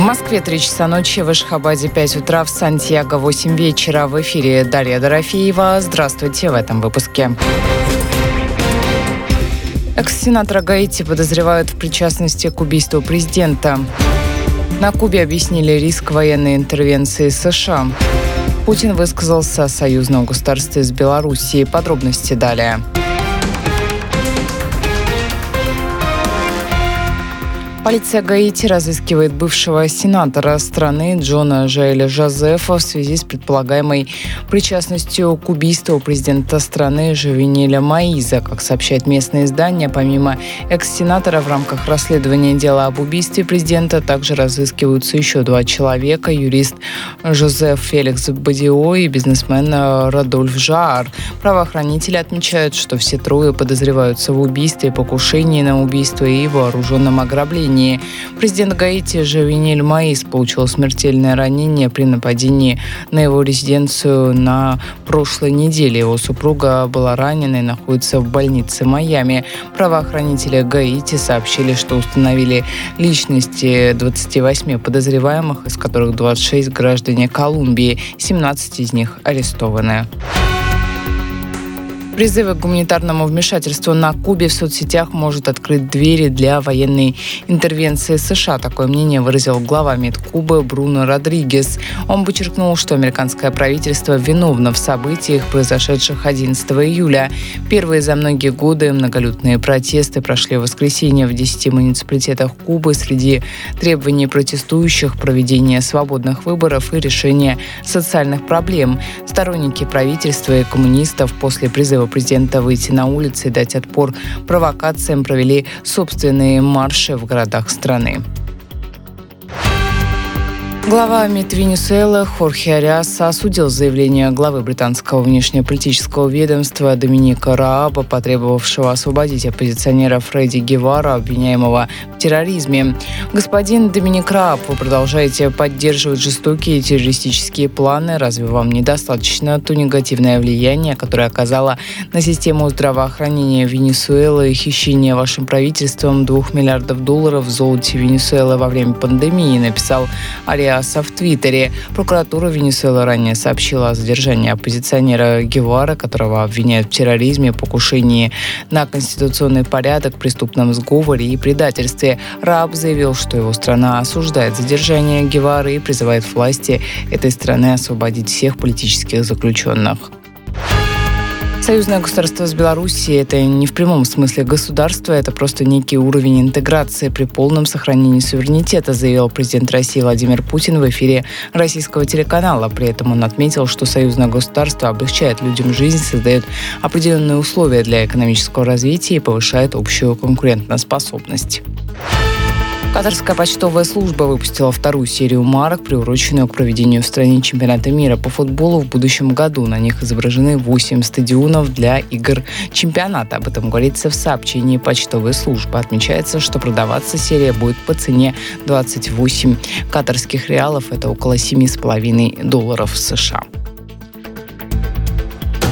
Москве 3 часа ночи, в Ашхабаде 5 утра, в Сантьяго 8 вечера. В эфире Дарья Дорофеева. Здравствуйте в этом выпуске. Экс-сенатора Гаити подозревают в причастности к убийству президента. На Кубе объяснили риск военной интервенции США. Путин высказался о союзном государстве с Белоруссией. Подробности далее. Полиция Гаити разыскивает бывшего сенатора страны Джона Жаэля Жозефа в связи с предполагаемой причастностью к убийству президента страны Жовенеля Моиза. Как сообщает местное издание, помимо экс-сенатора в рамках расследования дела об убийстве президента также разыскиваются еще 2 человека: юрист Жозеф Феликс Бадио и бизнесмен Радольф Жаар. Правоохранители отмечают, что все 3 подозреваются в убийстве, покушении на убийство и вооруженном ограблении. Президент Гаити Жовенель Моиз получил смертельное ранение при нападении на его резиденцию на прошлой неделе. Его супруга была ранена и находится в больнице Майами. Правоохранители Гаити сообщили, что установили личности 28 подозреваемых, из которых 26 граждане Колумбии, 17 из них арестованы. Призывы к гуманитарному вмешательству на Кубе в соцсетях может открыть двери для военной интервенции США. Такое мнение выразил глава МИД Кубы Бруно Родригес. Он подчеркнул, что американское правительство виновно в событиях, произошедших 11 июля. Первые за многие годы многолюдные протесты прошли в воскресенье в 10 муниципалитетах Кубы. Среди требований протестующих — проведение свободных выборов и решение социальных проблем. Сторонники правительства и коммунистов после призыва президента выйти на улицы и дать отпор провокациям провели собственные марши в городах страны. Глава МИД Венесуэлы Хорхе Ариаса осудил заявление главы британского внешнеполитического ведомства Доминика Рааба, потребовавшего освободить оппозиционера Фредди Гевара, обвиняемого в терроризме. Господин Доминик Рааб, вы продолжаете поддерживать жестокие террористические планы. Разве вам недостаточно то негативное влияние, которое оказало на систему здравоохранения Венесуэлы и хищение вашим правительством $2 миллиардов в золоте Венесуэлы во время пандемии, написал Ариас в Твиттере. Прокуратура Венесуэлы ранее сообщила о задержании оппозиционера Гевара, которого обвиняют в терроризме, покушении на конституционный порядок, преступном сговоре и предательстве. Рааб заявил, что его страна осуждает задержание Гевары и призывает власти этой страны освободить всех политических заключенных. Союзное государство с Белоруссией – это не в прямом смысле государство, это просто некий уровень интеграции при полном сохранении суверенитета, заявил президент России Владимир Путин в эфире российского телеканала. При этом он отметил, что союзное государство облегчает людям жизнь, создает определенные условия для экономического развития и повышает общую конкурентоспособность. Катарская почтовая служба выпустила 2-ю серию марок, приуроченную к проведению в стране чемпионата мира по футболу в будущем году. На них изображены 8 стадионов для игр чемпионата. Об этом говорится в сообщении почтовой службы. Отмечается, что продаваться серия будет по цене 28 катарских реалов. Это около $7,5 США.